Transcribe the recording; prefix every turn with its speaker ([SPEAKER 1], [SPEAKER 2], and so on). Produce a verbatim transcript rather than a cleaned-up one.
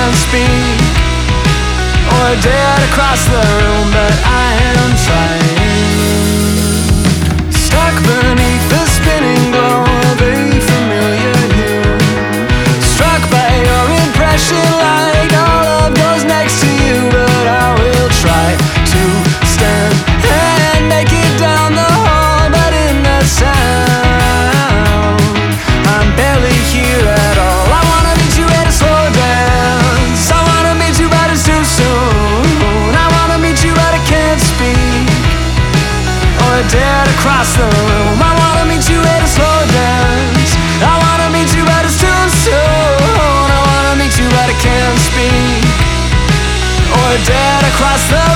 [SPEAKER 1] can't speak, or dead across the room, but I am trying. Stuck beneath the spinning glow of a familiar hue, struck by your impression like all of those next to you, but I will try to stand and make it down the hall, but in the sound I'm barely here at all. I wanna meet you at a slow dance, I wanna meet you but it's too soon, I wanna meet you but I can't speak, or dead across the room. I wanna meet you at a slow dance, I wanna meet you but it's too soon, I wanna meet you but I can't speak, or dead across the